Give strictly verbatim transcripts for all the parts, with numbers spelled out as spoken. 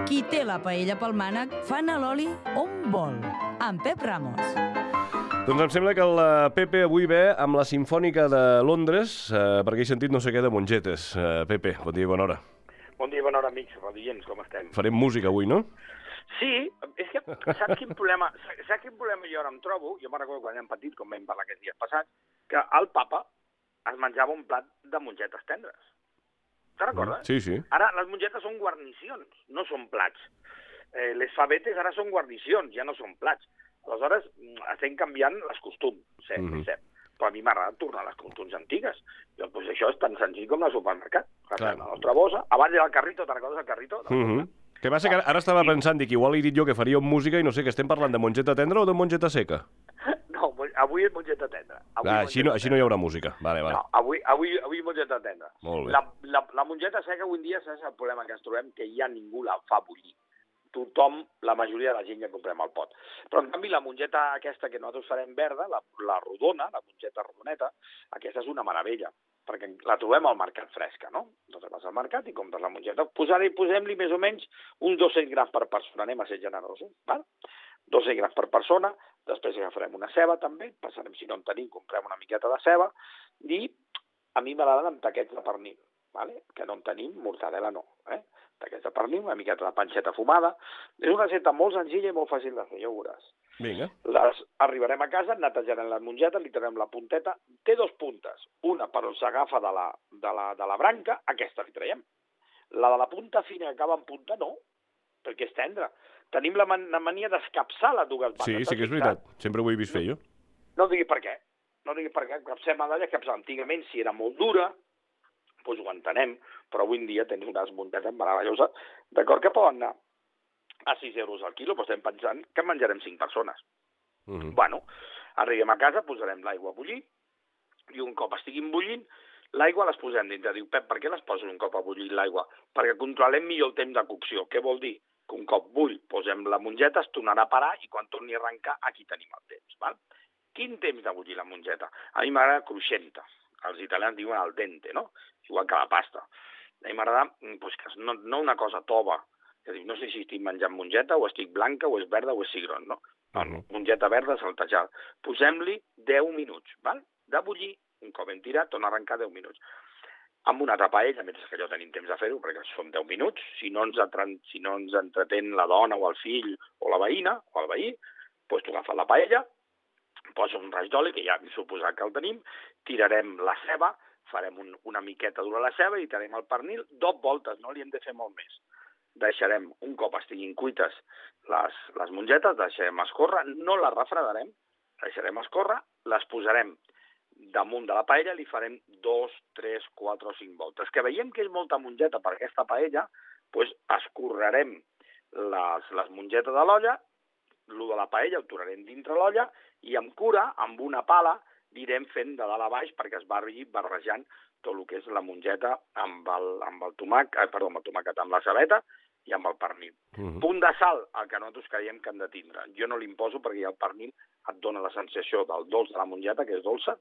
Qui té la paella pel mànec fa anar l'oli on vol. Amb Pep Ramos. Doncs em sembla que el Pepe avui ve amb la Simfònica de Londres, eh, perquè he sentit no sé què de mongetes. Eh, Pepe, bon dia i bona hora. Bon dia i bona hora, amics, radiants, com estem? Farem música avui, no? Sí, és que saps quin problema, saps quin problema jo ara em trobo? Jo me'n recordo quan érem petits, com vam parlar aquests dies passats, que el papa es menjava un plat de mongetes tendres. Te'n recordes? Sí, sí. Ara les mongetes són guarnicions, no són plats. Eh, les favetes ara són guarnicions, ja no són plats. Aleshores, estem canviant els costums, cert, mm -hmm. cert. Però a mi m'agrada tornar a les costums antigues. Doncs pues, això és tan senzill com el supermercat. La nostra bossa, abans era el carrito, te'n recordes el carrito? Mm -hmm. Què passa que ara estava pensant, dic, igual he dit jo que faríem música i no sé, que estem parlant de mongeta tendra o de mongeta seca? No, avui és mongeta tendra. Avui ah, així no, així no hi haurà música. Vale, vale. No, avui, avui, avui mongeta tendra. Molt bé. La, la, la mongeta seca avui en dia, saps el problema que ens trobem? Que ja ningú la fa bullir. Tothom, la majoria de la gent ja comprem el pot. Però, en canvi, la mongeta aquesta que nosaltres farem verda, la, la rodona, la mongeta rodoneta, aquesta és una meravella, perquè la trobem al mercat fresca, no? Doncs vas al mercat i compres la mongeta. Posar-hi, posem-li més o menys uns dos-cents grams per persona, anem a ser generosos, val? dos-cents grams per persona, després agafarem una ceba també, passarem, si no en tenim, comprem una miqueta de ceba, i a mi m'agraden amb taquets de pernil, vale? Que no en tenim, mortadela no, eh? Taquets de pernil, una miqueta de panceta fumada. És una recepta molt senzilla i molt fàcil de fer, ja ho veuràs. Vinga. Les, arribarem a casa, netejarem les mongetes, li traurem la punteta. Té dos puntes. Una per on s'agafa de, la, de, la, de la branca, aquesta li traiem. La de la punta fina que acaba en punta, no, perquè és tendra. Tenim la, man la mania d'escapçar les dues bandes. Sí, sí que és veritat. Sempre ho he vist fer jo. No, no diguis per què. No diguis per què. Escapçem a d'allà, escapçar. Antigament, si era molt dura, doncs ho entenem, però avui en dia tens unes mongetes meravelloses, d'acord, que poden anar a sis euros al quilo, però estem pensant que menjarem cinc persones. Uh -huh. Bueno, arribem a casa, posarem l'aigua a bullir, i un cop estiguin bullint, l'aigua les posem dintre. Diu, Pep, per què les poses un cop a bullir l'aigua? Perquè controlem millor el temps de cocció. Què vol dir? Que un cop bull, posem la mongeta, es tornarà a parar, i quan torni a arrencar, aquí tenim el temps, val? Quin temps de bullir la mongeta? A mi m'agrada cruixenta. Els italians diuen al dente, no? Igual que la pasta. A mi m'agrada pues, que no, no una cosa tova, que dic, no sé si estic menjant mongeta, o estic blanca, o és verda, o és cigron, no? No, no. Mongeta verda, saltejada. Posem-li deu minuts, val? De bullir, un cop hem tirat, torna a arrencar deu minuts. Amb una altra paella, mentre que allò tenim temps de fer-ho, perquè són deu minuts, si no, ens si no ens entretén la dona, o el fill, o la veïna, o el veí, doncs tu agafes la paella, posa un raig d'oli, que ja hem suposat que el tenim, tirarem la ceba, farem un, una miqueta dura la ceba i tirarem el pernil, dos voltes, no li hem de fer molt més. Deixarem, un cop estiguin cuites les, les mongetes, deixarem escórrer, no les refredarem, deixarem escórrer, les posarem damunt de la paella, li farem dos, tres, quatre o cinc voltes. Que veiem que és molta mongeta per aquesta paella, doncs escorrerem les, les mongetes de l'olla, el de la paella el tornarem dintre l'olla i amb cura, amb una pala, anirem fent de dalt a baix perquè es vagi barrejant tot el que és la mongeta amb el, amb el tomàquet, perdó, amb el tomàquet, amb la cebeta i amb el pernil. Uh -huh. Punt de sal, el que nosaltres creiem que hem de tindre. Jo no l'imposo perquè el pernil et dona la sensació del dolç de la mongeta, que és dolça,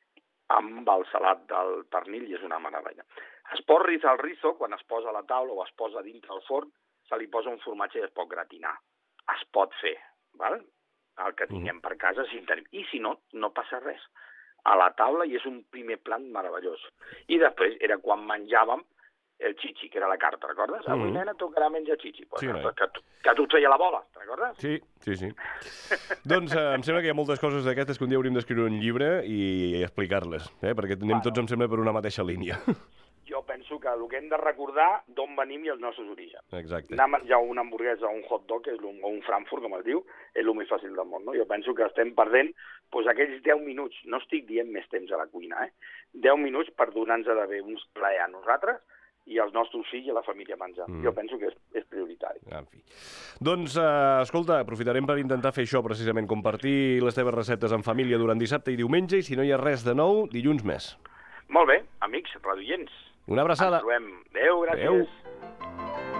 amb el salat del pernil, i és una meravella. Es pot rizar el rizo, quan es posa a la taula o es posa dintre el forn, se li posa un formatge i es pot gratinar. Es pot fer, val? El que tinguem per casa, si en tenim. I si no, no passa res. A la taula, i és un primer plat meravellós. I després era quan menjàvem el chichi, que era la carta, recordes? Mm -hmm. Avui, nena, tocarà menjar chichi. Pues, sí, que, que, que tu et feia la bola, te'n recordes? Sí, sí, sí. Doncs eh, em sembla que hi ha moltes coses d'aquestes que un dia hauríem d'escriure un llibre i explicar-les, eh? Perquè anem bueno. tots, em sembla, per una mateixa línia. Jo penso que el que hem de recordar d'on venim i els nostres orígens. Exacte. Anar a menjar una hamburguesa o un hot dog, és o un Frankfurt, com es diu, és el més fàcil del món, no? Jo penso que estem perdent doncs, aquells deu minuts, no estic dient més temps a la cuina, eh? deu minuts per donar-nos de bé uns plaer a nosaltres i als nostres fills i a la família menjar. Mm. Jo penso que és, és prioritari. En fi. Doncs, eh, escolta, aprofitarem per intentar fer això, precisament, compartir les teves receptes en família durant dissabte i diumenge, i si no hi ha res de nou, dilluns més. Molt bé, amics, radioients. Una abraçada. Ens trobem. Adéu, gràcies. Adéu.